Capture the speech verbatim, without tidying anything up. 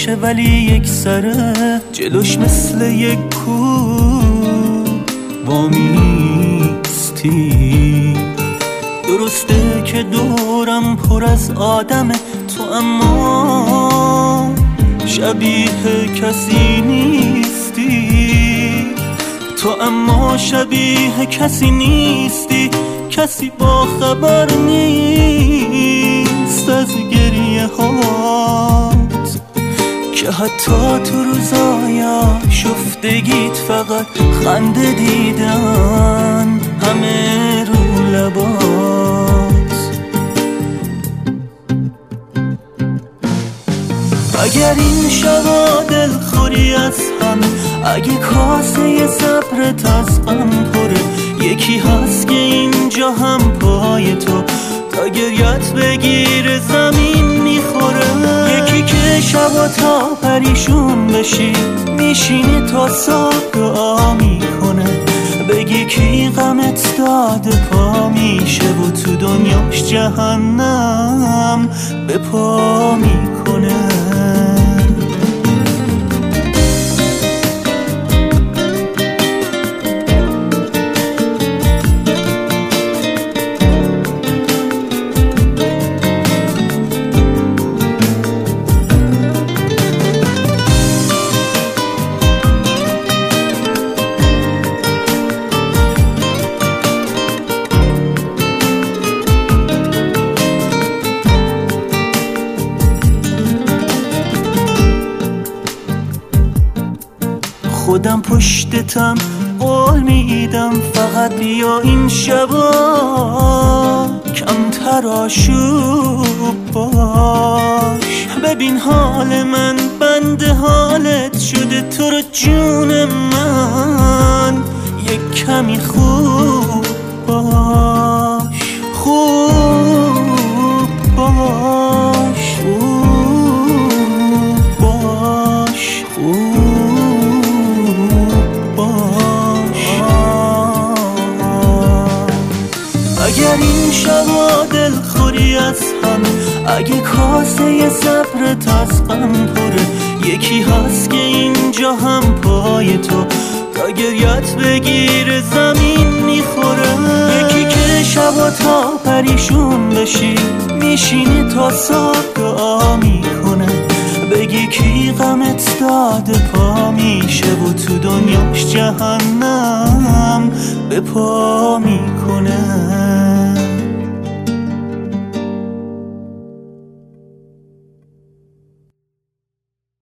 باشه ولی یک سره جلوش مثل یک کوه وامیستی. درسته که دورم پر از آدمه تو، اما شبیه کسی نیستی. تو اما شبیه کسی نیستی، کسی با خبر نیست از گریه هات، که حتی تو روزای شفتگیت فقط خنده دیدن همه رو لبات. اگر این شبا دلخوری از همه، اگه کاسه صبرت از غم پره، یکی هست که اینجا هم پای تو تا گریت بگیر زمین میخوره. یکی که شبا تا پریشون بشی میشینه تا صبح دعا میکنه، بگی کی غمت داده پا میشه و تو دنیاش جهنم به پا میکنه. خودم پشتتم قول میدم فقط بیا این شبا کمتر آشوب باش. ببین حال من بند حالت شده، تو رو جون من یک کمی خوب باش، خوب باش، خوب باش، خوب اگر این شبا دلخوری از همه، اگه کاسه صبرت از غم پره، یکی هست که اینجا هم پای تو تا گریت بگیر زمین میخوره. یکی که شبا تا پریشون بشی میشینه تا صبح دعا میکنه، بگی کی غمت داده پا میشه و تو دنیاش جهنم به پا میکنه.